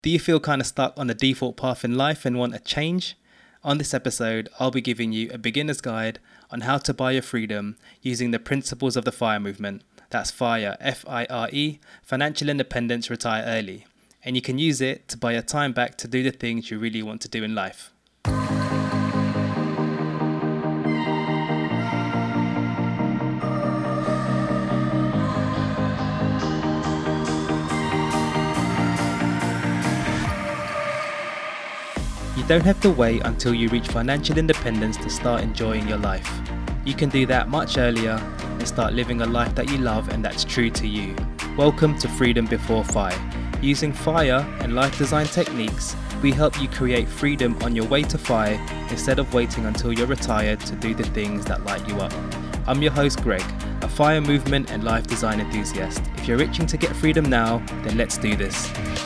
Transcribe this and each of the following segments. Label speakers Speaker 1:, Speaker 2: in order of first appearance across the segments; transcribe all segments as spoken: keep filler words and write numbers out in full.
Speaker 1: Do you feel kind of stuck on the default path in life and want a change? On this episode, I'll be giving you a beginner's guide on how to buy your freedom using the principles of the FIRE movement. That's FIRE, F I R E, Financial Independence Retire Early. And you can use it to buy your time back to do the things you really want to do in life. You don't have to wait until you reach financial independence to start enjoying your life. You can do that much earlier and start living a life that you love and that's true to you. Welcome to Freedom Before FIRE. Using FIRE and life design techniques, we help you create freedom on your way to FIRE instead of waiting until you're retired to do the things that light you up. I'm your host Greg, a FIRE movement and life design enthusiast. If you're itching to get freedom now, then let's do this.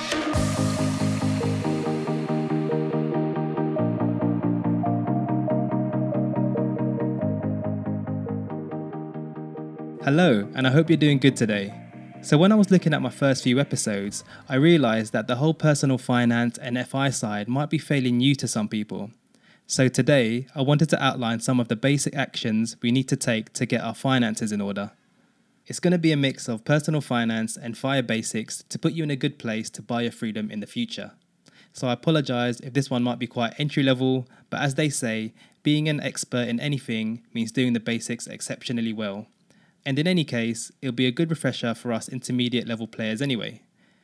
Speaker 1: Hello, and I hope you're doing good today. So when I was looking at my first few episodes, I realized that the whole personal finance and F I side might be fairly new to some people. So today, I wanted to outline some of the basic actions we need to take to get our finances in order. It's going to be a mix of personal finance and FIRE basics to put you in a good place to buy your freedom in the future. So I apologize if this one might be quite entry level, but as they say, being an expert in anything means doing the basics exceptionally well. And in any case, it'll be a good refresher for us intermediate level players anyway.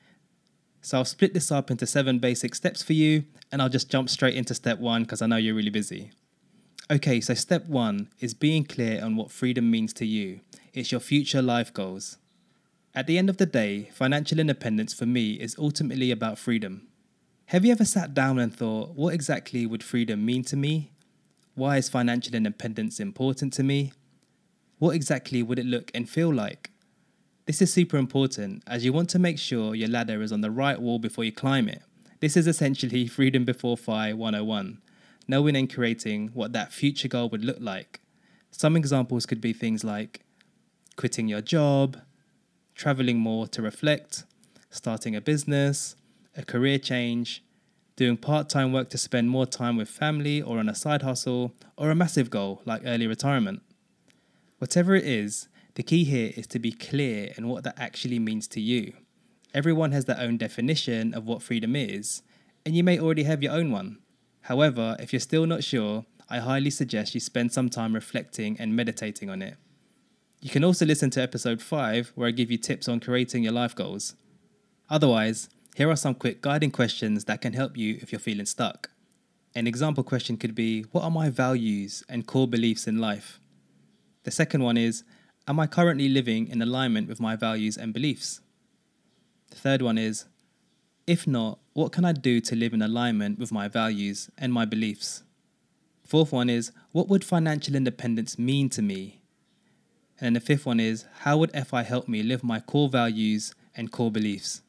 Speaker 1: So I'll split this up into seven basic steps for you, and I'll just jump straight into step one because I know you're really busy. Okay, so step one is being clear on what freedom means to you. It's your future life goals. At the end of the day, financial independence for me is ultimately about freedom. Have you ever sat down and thought, what exactly would freedom mean to me? Why is financial independence important to me? What exactly would it look and feel like? This is super important as you want to make sure your ladder is on the right wall before you climb it. This is essentially Freedom Before FIRE one oh one, knowing and creating what that future goal would look like. Some examples could be things like quitting your job, traveling more to reflect, starting a business, a career change, doing part-time work to spend more time with family or on a side hustle, or a massive goal like early retirement. Whatever it is, the key here is to be clear in what that actually means to you. Everyone has their own definition of what freedom is, and you may already have your own one. However, if you're still not sure, I highly suggest you spend some time reflecting and meditating on it. You can also listen to episode five, where I give you tips on creating your life goals. Otherwise, here are some quick guiding questions that can help you if you're feeling stuck. An example question could be, what are my values and core beliefs in life? The second one is, am I currently living in alignment with my values and beliefs? The third one is, if not, what can I do to live in alignment with my values and my beliefs? Fourth one is, what would financial independence mean to me? And then the fifth one is, how would F I help me live my core values and core beliefs?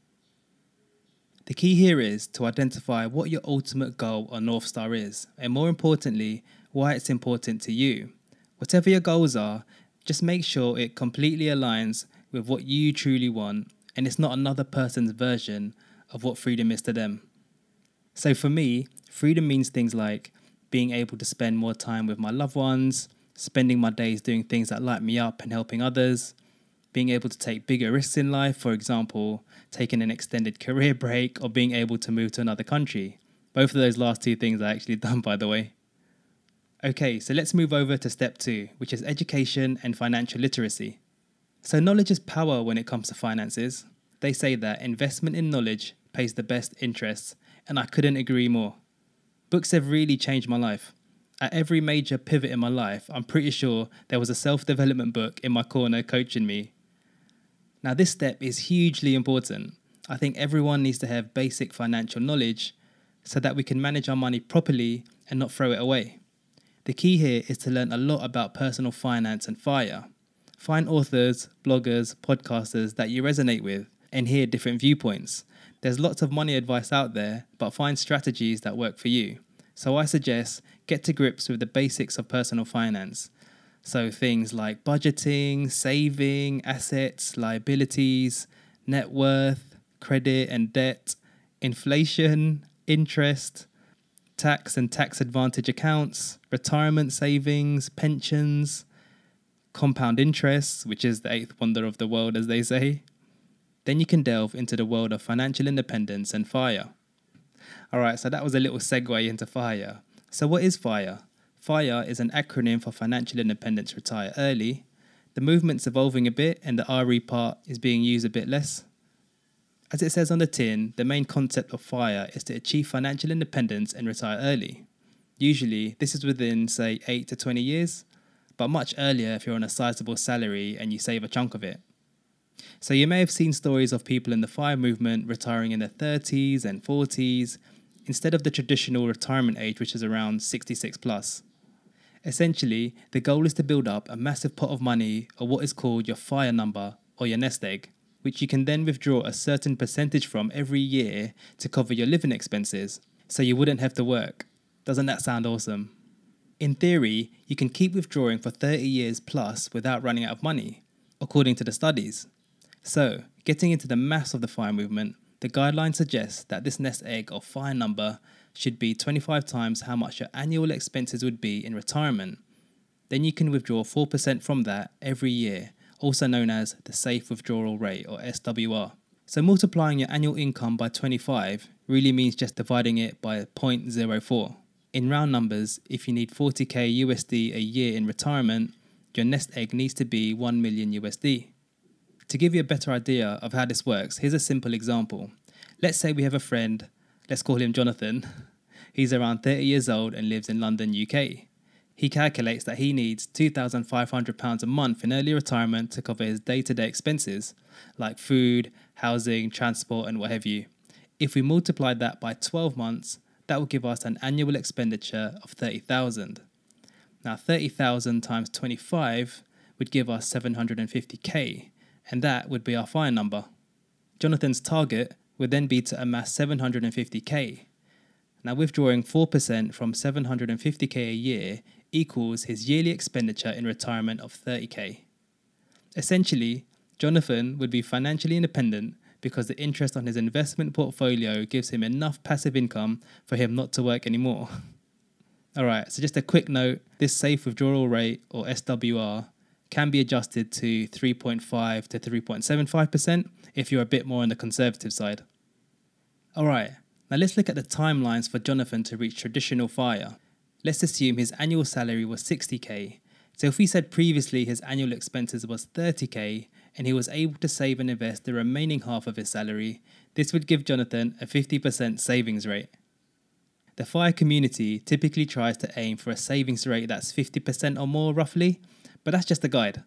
Speaker 1: The key here is to identify what your ultimate goal or North Star is, and more importantly, why it's important to you. Whatever your goals are, just make sure it completely aligns with what you truly want and it's not another person's version of what freedom is to them. So for me, freedom means things like being able to spend more time with my loved ones, spending my days doing things that light me up and helping others, being able to take bigger risks in life, for example, taking an extended career break or being able to move to another country. Both of those last two things I actually done, by the way. Okay, so let's move over to step two, which is education and financial literacy. So knowledge is power when it comes to finances. They say that investment in knowledge pays the best interest, and I couldn't agree more. Books have really changed my life. At every major pivot in my life, I'm pretty sure there was a self-development book in my corner coaching me. Now this step is hugely important. I think everyone needs to have basic financial knowledge so that we can manage our money properly and not throw it away. The key here is to learn a lot about personal finance and FIRE. Find authors, bloggers, podcasters that you resonate with and hear different viewpoints. There's lots of money advice out there, but find strategies that work for you. So I suggest get to grips with the basics of personal finance. So things like budgeting, saving, assets, liabilities, net worth, credit and debt, inflation, interest, tax and tax advantage accounts, retirement savings, pensions, compound interest, which is the eighth wonder of the world, as they say. Then you can delve into the world of financial independence and FIRE. Alright, so that was a little segue into FIRE. So what is FIRE? FIRE is an acronym for Financial Independence Retire Early. The movement's evolving a bit and the R E part is being used a bit less. As it says on the tin, the main concept of FIRE is to achieve financial independence and retire early. Usually, this is within, say, eight to twenty years, but much earlier if you're on a sizable salary and you save a chunk of it. So you may have seen stories of people in the FIRE movement retiring in their thirties and forties, instead of the traditional retirement age, which is around sixty-six plus. Essentially, the goal is to build up a massive pot of money, or what is called your FIRE number or your nest egg, which you can then withdraw a certain percentage from every year to cover your living expenses, so you wouldn't have to work. Doesn't that sound awesome? In theory, you can keep withdrawing for thirty years plus without running out of money, according to the studies. So, getting into the maths of the FIRE movement, the guideline suggests that this nest egg or FIRE number should be twenty-five times how much your annual expenses would be in retirement. Then you can withdraw four percent from that every year, also known as the Safe Withdrawal Rate or S W R. So multiplying your annual income by twenty-five really means just dividing it by zero point zero four. In round numbers, if you need forty K U S D a year in retirement, your nest egg needs to be one million U S D. To give you a better idea of how this works, here's a simple example. Let's say we have a friend, let's call him Jonathan. He's around thirty years old and lives in London, U K. He calculates that he needs two thousand five hundred pounds a month in early retirement to cover his day-to-day expenses, like food, housing, transport, and what have you. If we multiply that by twelve months, that will give us an annual expenditure of thirty thousand. Now, thirty thousand times twenty-five would give us seven hundred fifty K, and that would be our FIRE number. Jonathan's target would then be to amass seven hundred fifty K. Now, withdrawing four percent from seven hundred fifty K a year equals his yearly expenditure in retirement of thirty K. Essentially, Jonathan would be financially independent because the interest on his investment portfolio gives him enough passive income for him not to work anymore. Alright, so just a quick note, this Safe Withdrawal Rate or S W R can be adjusted to three point five to three point seven five percent if you're a bit more on the conservative side. Alright, now let's look at the timelines for Jonathan to reach traditional FIRE. Let's assume his annual salary was sixty K. So if we said previously his annual expenses was thirty K and he was able to save and invest the remaining half of his salary, this would give Jonathan a fifty percent savings rate. The FIRE community typically tries to aim for a savings rate that's fifty percent or more roughly, but that's just a guide.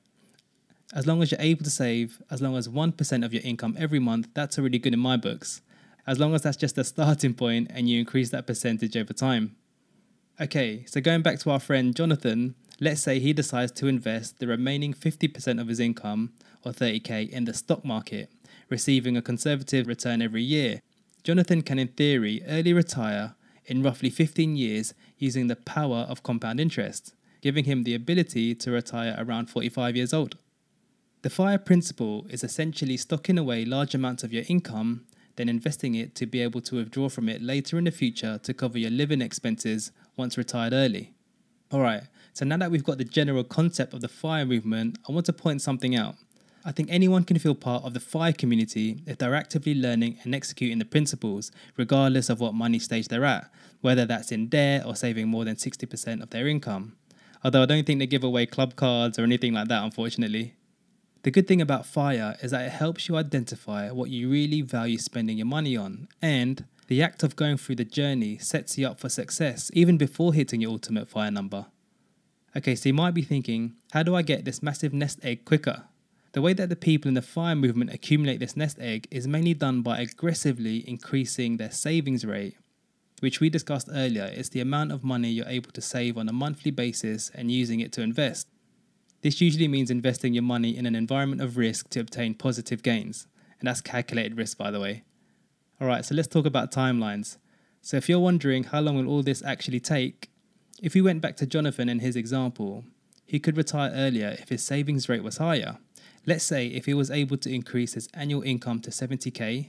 Speaker 1: As long as you're able to save, as long as one percent of your income every month, that's already good in my books. As long as that's just a starting point and you increase that percentage over time. Okay, so going back to our friend Jonathan, let's say he decides to invest the remaining fifty percent of his income, or thirty K, in the stock market, receiving a conservative return every year. Jonathan can in theory early retire in roughly fifteen years using the power of compound interest, giving him the ability to retire around forty-five years old. The FIRE principle is essentially stocking away large amounts of your income, then investing it to be able to withdraw from it later in the future to cover your living expenses once retired early. Alright, so now that we've got the general concept of the FIRE movement, I want to point something out. I think anyone can feel part of the FIRE community if they're actively learning and executing the principles, regardless of what money stage they're at, whether that's in debt or saving more than sixty percent of their income. Although I don't think they give away club cards or anything like that, unfortunately. The good thing about FIRE is that it helps you identify what you really value spending your money on, and the act of going through the journey sets you up for success even before hitting your ultimate FIRE number. Okay, so you might be thinking, how do I get this massive nest egg quicker? The way that the people in the FIRE movement accumulate this nest egg is mainly done by aggressively increasing their savings rate, which we discussed earlier. It's the amount of money you're able to save on a monthly basis and using it to invest. This usually means investing your money in an environment of risk to obtain positive gains, and that's calculated risk, by the way. Alright, so let's talk about timelines. So if you're wondering how long will all this actually take, if we went back to Jonathan and his example, he could retire earlier if his savings rate was higher. Let's say if he was able to increase his annual income to seventy K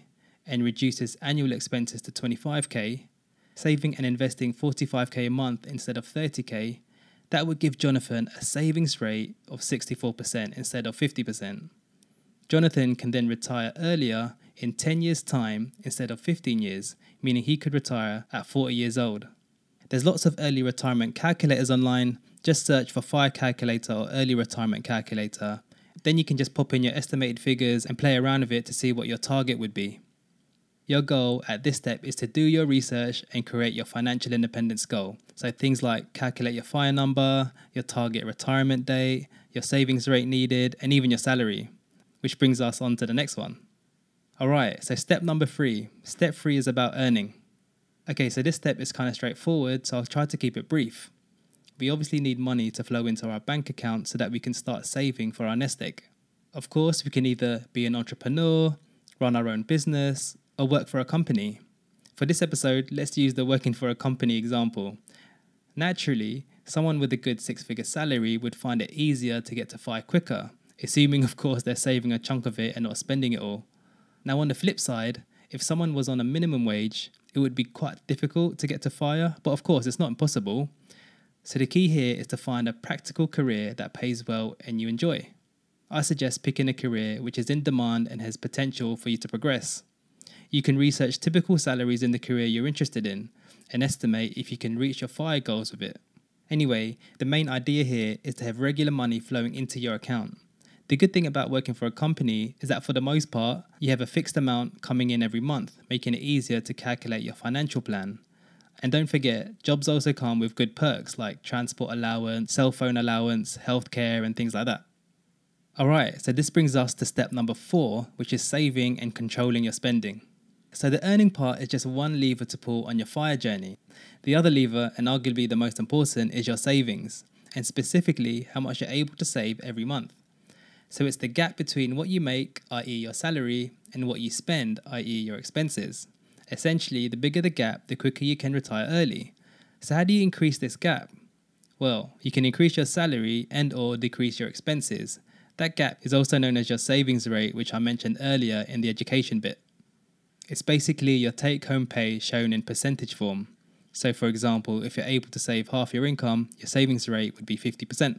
Speaker 1: and reduces annual expenses to twenty-five K, saving and investing forty-five K a month instead of thirty K, that would give Jonathan a savings rate of sixty-four percent instead of fifty percent. Jonathan can then retire earlier in ten years' time instead of fifteen years, meaning he could retire at forty years old. There's lots of early retirement calculators online. Just search for FIRE calculator or early retirement calculator. Then you can just pop in your estimated figures and play around with it to see what your target would be. Your goal at this step is to do your research and create your financial independence goal. So things like calculate your FIRE number, your target retirement date, your savings rate needed, and even your salary. Which brings us on to the next one. Alright, so step number three. Step three is about earning. Okay, so this step is kind of straightforward, so I'll try to keep it brief. We obviously need money to flow into our bank account so that we can start saving for our nest egg. Of course, we can either be an entrepreneur, run our own business, or work for a company. For this episode, let's use the working for a company example. Naturally, someone with a good six-figure salary would find it easier to get to FIRE quicker, assuming of course they're saving a chunk of it and not spending it all. Now on the flip side, if someone was on a minimum wage, it would be quite difficult to get to FIRE, but of course it's not impossible. So the key here is to find a practical career that pays well and you enjoy. I suggest picking a career which is in demand and has potential for you to progress. You can research typical salaries in the career you're interested in and estimate if you can reach your FIRE goals with it. Anyway, the main idea here is to have regular money flowing into your account. The good thing about working for a company is that for the most part, you have a fixed amount coming in every month, making it easier to calculate your financial plan. And don't forget, jobs also come with good perks like transport allowance, cell phone allowance, healthcare, and things like that. Alright, so this brings us to step number four, which is saving and controlling your spending. So the earning part is just one lever to pull on your FIRE journey. The other lever, and arguably the most important, is your savings, and specifically how much you're able to save every month. So it's the gap between what you make, that is your salary, and what you spend, that is your expenses. Essentially, the bigger the gap, the quicker you can retire early. So how do you increase this gap? Well, you can increase your salary and or decrease your expenses. That gap is also known as your savings rate, which I mentioned earlier in the education bit. It's basically your take-home pay shown in percentage form. So for example, if you're able to save half your income, your savings rate would be fifty percent.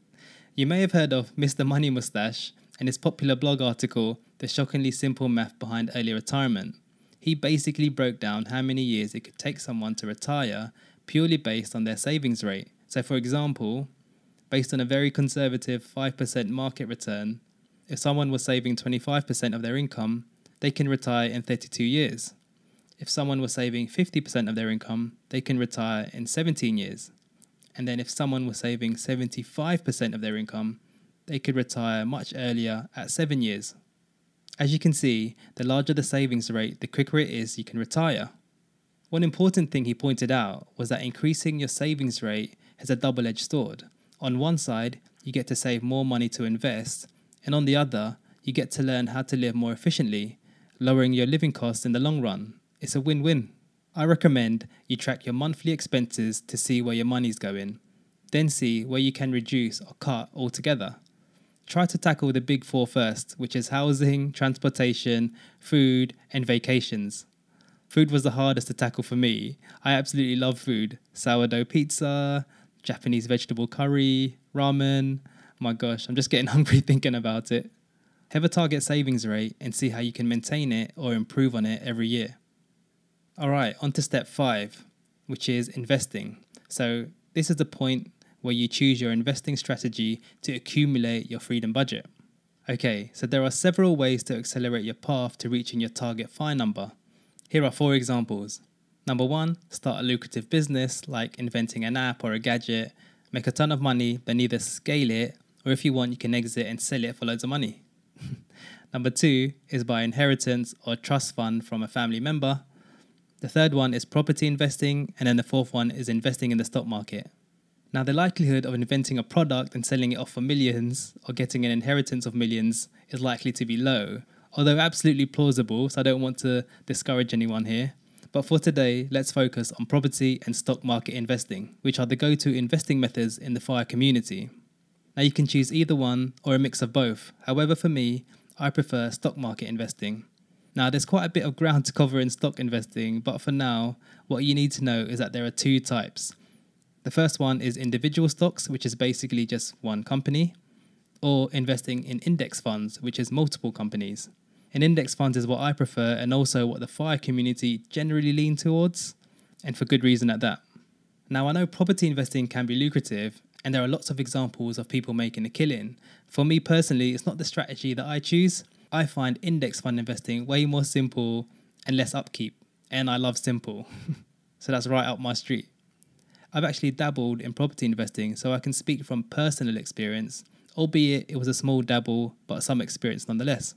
Speaker 1: You may have heard of Mister Money Mustache and his popular blog article, The Shockingly Simple Math Behind Early Retirement. He basically broke down how many years it could take someone to retire purely based on their savings rate. So for example, based on a very conservative five percent market return, if someone was saving twenty-five percent of their income, they can retire in thirty-two years. If someone was saving fifty percent of their income, they can retire in seventeen years. And then if someone was saving seventy-five percent of their income, they could retire much earlier at seven years. As you can see, the larger the savings rate, the quicker it is you can retire. One important thing he pointed out was that increasing your savings rate has a double-edged sword. On one side, you get to save more money to invest, and on the other, you get to learn how to live more efficiently, lowering your living costs in the long run. It's a win-win. I recommend you track your monthly expenses to see where your money's going, then see where you can reduce or cut altogether. Try to tackle the big four first, which is housing, transportation, food, and vacations. Food was the hardest to tackle for me. I absolutely love food. Sourdough pizza, Japanese vegetable curry, ramen. My gosh, I'm just getting hungry thinking about it. Have a target savings rate and see how you can maintain it or improve on it every year. Alright, on to step five, which is investing. So this is the point where you choose your investing strategy to accumulate your freedom budget. Okay, so there are several ways to accelerate your path to reaching your target FIRE number. Here are four examples. Number one, start a lucrative business like inventing an app or a gadget, make a ton of money, then either scale it, or if you want, you can exit and sell it for loads of money. Number two is buy inheritance or trust fund from a family member. The third one is property investing, and then the fourth one is investing in the stock market. Now, the likelihood of inventing a product and selling it off for millions or getting an inheritance of millions is likely to be low, although absolutely plausible, so I don't want to discourage anyone here. But for today, let's focus on property and stock market investing, which are the go-to investing methods in the FIRE community. Now, you can choose either one or a mix of both. However, for me, I prefer stock market investing. Now, there's quite a bit of ground to cover in stock investing, but for now, what you need to know is that there are two types. The first one is individual stocks, which is basically just one company, or investing in index funds, which is multiple companies. And index funds is what I prefer and also what the FIRE community generally lean towards, and for good reason at that. Now, I know property investing can be lucrative, and there are lots of examples of people making a killing. For me personally, it's not the strategy that I choose. I find index fund investing way more simple and less upkeep, and I love simple. So that's right up my street. I've actually dabbled in property investing, so I can speak from personal experience, albeit it was a small dabble, but some experience nonetheless.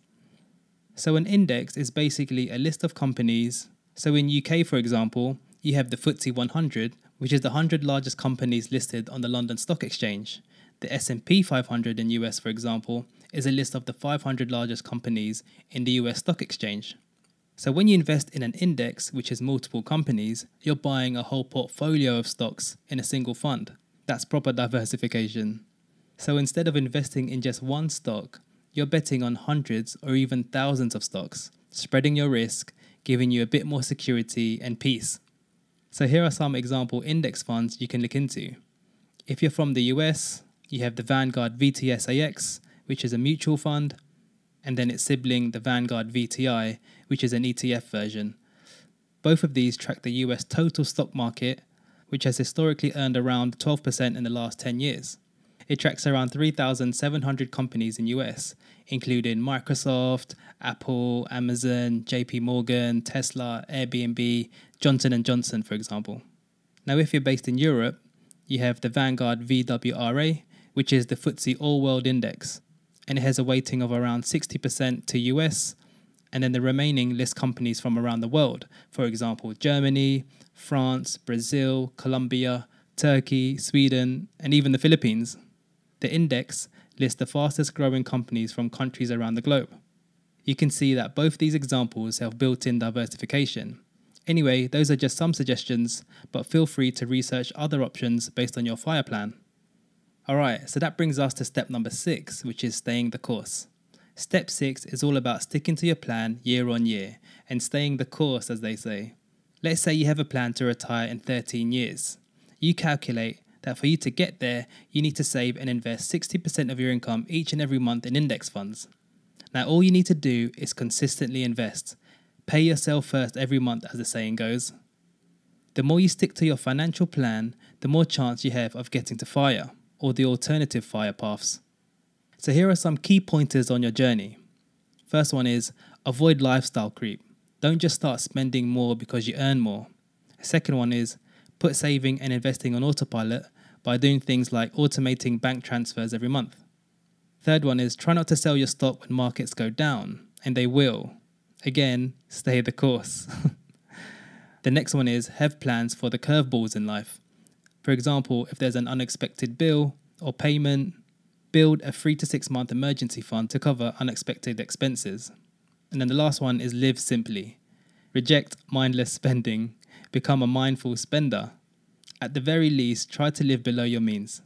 Speaker 1: So an index is basically a list of companies. So in U K, for example, you have the F T S E one hundred, which is the one hundred largest companies listed on the London Stock Exchange. The S and P five hundred in U S, for example, is a list of the five hundred largest companies in the U S Stock Exchange. So when you invest in an index, which is multiple companies, you're buying a whole portfolio of stocks in a single fund. That's proper diversification. So instead of investing in just one stock, you're betting on hundreds or even thousands of stocks, spreading your risk, giving you a bit more security and peace. So here are some example index funds you can look into. If you're from the U S, you have the Vanguard V T S A X, which is a mutual fund, and then its sibling, the Vanguard V T I, which is an E T F version. Both of these track the U S total stock market, which has historically earned around twelve percent in the last ten years. It tracks around three thousand seven hundred companies in U S, including Microsoft, Apple, Amazon, J P Morgan, Tesla, Airbnb, Johnson and Johnson, for example. Now, if you're based in Europe, you have the Vanguard V W R A, which is the F T S E All World Index, and it has a weighting of around sixty percent to U S, and then the remaining lists companies from around the world, for example, Germany, France, Brazil, Colombia, Turkey, Sweden, and even the Philippines. The index lists the fastest growing companies from countries around the globe. You can see that both these examples have built-in diversification. Anyway, those are just some suggestions, but feel free to research other options based on your FIRE plan. Alright, so that brings us to step number six, which is staying the course. Step six is all about sticking to your plan year on year and staying the course, as they say. Let's say you have a plan to retire in thirteen years. You calculate that for you to get there, you need to save and invest sixty percent of your income each and every month in index funds. Now, all you need to do is consistently invest. Pay yourself first every month, as the saying goes. The more you stick to your financial plan, the more chance you have of getting to FIRE, or the alternative FIRE paths. So here are some key pointers on your journey. First one is avoid lifestyle creep. Don't just start spending more because you earn more. Second one is put saving and investing on autopilot by doing things like automating bank transfers every month. Third one is try not to sell your stock when markets go down, and they will. Again, stay the course. The next one is have plans for the curveballs in life. For example, if there's an unexpected bill or payment, build a three to six month emergency fund to cover unexpected expenses. And then the last one is live simply. Reject mindless spending. Become a mindful spender. At the very least, try to live below your means.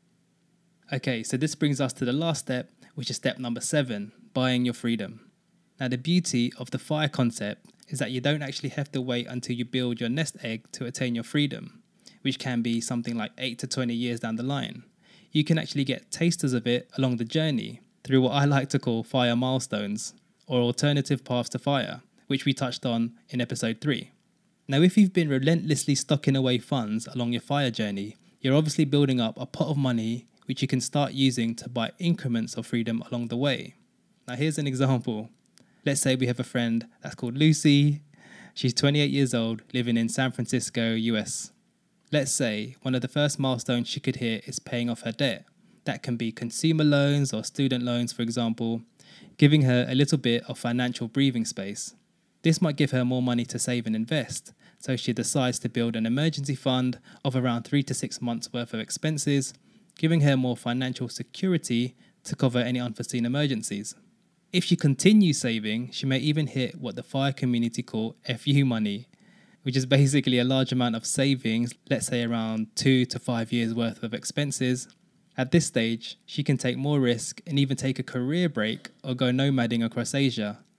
Speaker 1: Okay, so this brings us to the last step, which is step number seven, buying your freedom. Now, the beauty of the FIRE concept is that you don't actually have to wait until you build your nest egg to attain your freedom, which can be something like eight to twenty years down the line. You can actually get tasters of it along the journey through what I like to call FIRE milestones, or alternative paths to FIRE, which we touched on in episode three. Now, if you've been relentlessly stocking away funds along your FIRE journey, you're obviously building up a pot of money which you can start using to buy increments of freedom along the way. Now, here's an example. Let's say we have a friend that's called Lucy. She's twenty-eight years old, living in San Francisco, U S. Let's say one of the first milestones she could hit is paying off her debt. That can be consumer loans or student loans, for example, giving her a little bit of financial breathing space. This might give her more money to save and invest, so she decides to build an emergency fund of around three to six months worth of expenses, giving her more financial security to cover any unforeseen emergencies. If she continues saving, she may even hit what the FIRE community call F U money, which is basically a large amount of savings, let's say around two to five years worth of expenses. At this stage, she can take more risk and even take a career break or go nomading across Asia.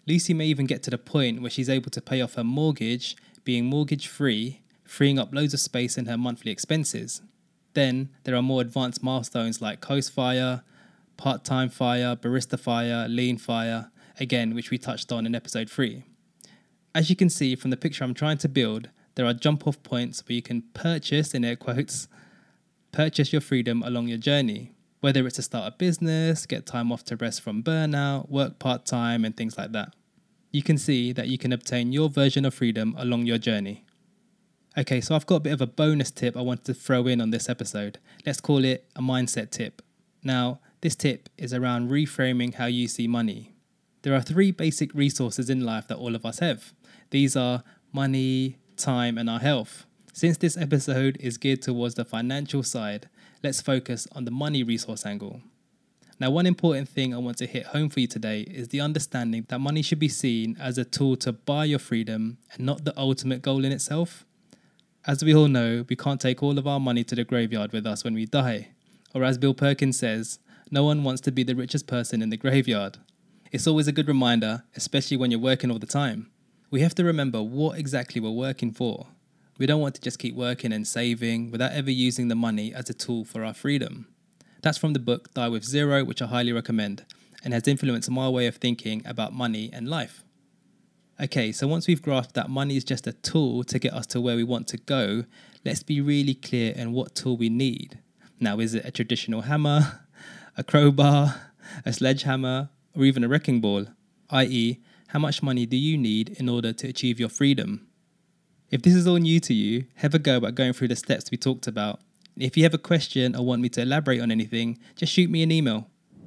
Speaker 1: Lucy may even get to the point where she's able to pay off her mortgage, being mortgage free, freeing up loads of space in her monthly expenses. Then there are more advanced milestones like Coast Fire, Part-Time Fire, Barista Fire, Lean Fire, again, which we touched on in episode three. As you can see from the picture I'm trying to build, there are jump-off points where you can purchase, in air quotes, purchase your freedom along your journey. Whether it's to start a business, get time off to rest from burnout, work part-time, and things like that. You can see that you can obtain your version of freedom along your journey. Okay, so I've got a bit of a bonus tip I wanted to throw in on this episode. Let's call it a mindset tip. Now, this tip is around reframing how you see money. There are three basic resources in life that all of us have. These are money, time, and our health. Since this episode is geared towards the financial side, let's focus on the money resource angle. Now, one important thing I want to hit home for you today is the understanding that money should be seen as a tool to buy your freedom and not the ultimate goal in itself. As we all know, we can't take all of our money to the graveyard with us when we die. Or as Bill Perkins says, no one wants to be the richest person in the graveyard. It's always a good reminder, especially when you're working all the time. We have to remember what exactly we're working for. We don't want to just keep working and saving without ever using the money as a tool for our freedom. That's from the book Die With Zero, which I highly recommend, and has influenced my way of thinking about money and life. Okay, so once we've grasped that money is just a tool to get us to where we want to go, let's be really clear on what tool we need. Now, is it a traditional hammer, a crowbar, a sledgehammer, or even a wrecking ball? that is, how much money do you need in order to achieve your freedom? If this is all new to you, have a go at going through the steps we talked about. If you have a question or want me to elaborate on anything, just shoot me an email.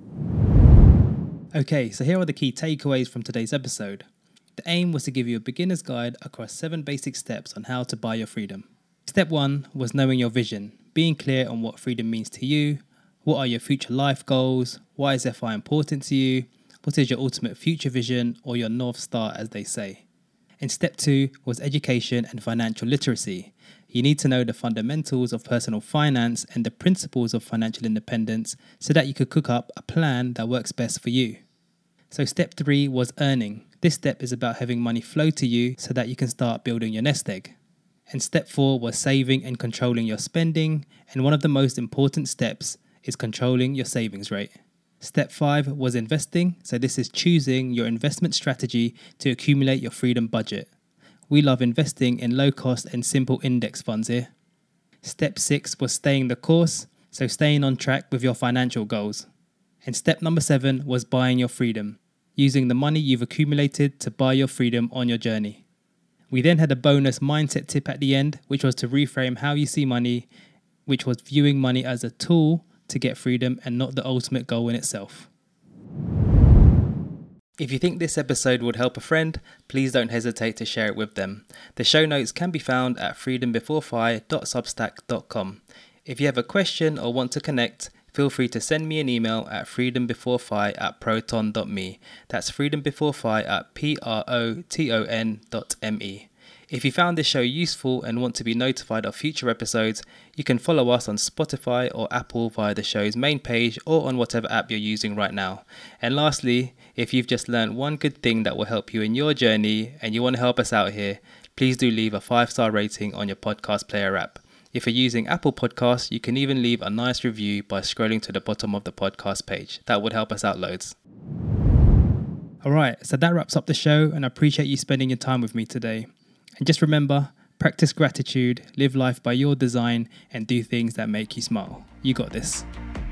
Speaker 1: Okay, so here are the key takeaways from today's episode. The aim was to give you a beginner's guide across seven basic steps on how to buy your freedom. Step one was knowing your vision, being clear on what freedom means to you, what are your future life goals, why is F I important to you, what is your ultimate future vision or your North Star as they say. And step two was education and financial literacy. You need to know the fundamentals of personal finance and the principles of financial independence so that you could cook up a plan that works best for you. So step three was earning. This step is about having money flow to you so that you can start building your nest egg. And step four was saving and controlling your spending. And one of the most important steps is controlling your savings rate. Step five was investing. So this is choosing your investment strategy to accumulate your freedom budget. We love investing in low cost and simple index funds here. Step six was staying the course. So staying on track with your financial goals. And step number seven was buying your freedom, using the money you've accumulated to buy your freedom on your journey. We then had a bonus mindset tip at the end, which was to reframe how you see money, which was viewing money as a tool to get freedom and not the ultimate goal in itself. If you think this episode would help a friend, please don't hesitate to share it with them. The show notes can be found at freedom before fi dot substack dot com. If you have a question or want to connect, feel free to send me an email at freedom before fi at proton dot me. That's freedom before fi at proton dot me. If you found this show useful and want to be notified of future episodes, you can follow us on Spotify or Apple via the show's main page or on whatever app you're using right now. And lastly, if you've just learned one good thing that will help you in your journey and you want to help us out here, please do leave a five-star rating on your podcast player app. If you're using Apple Podcasts, you can even leave a nice review by scrolling to the bottom of the podcast page. That would help us out loads. Alright, so that wraps up the show and I appreciate you spending your time with me today. And just remember, practice gratitude, live life by your design, and do things that make you smile. You got this.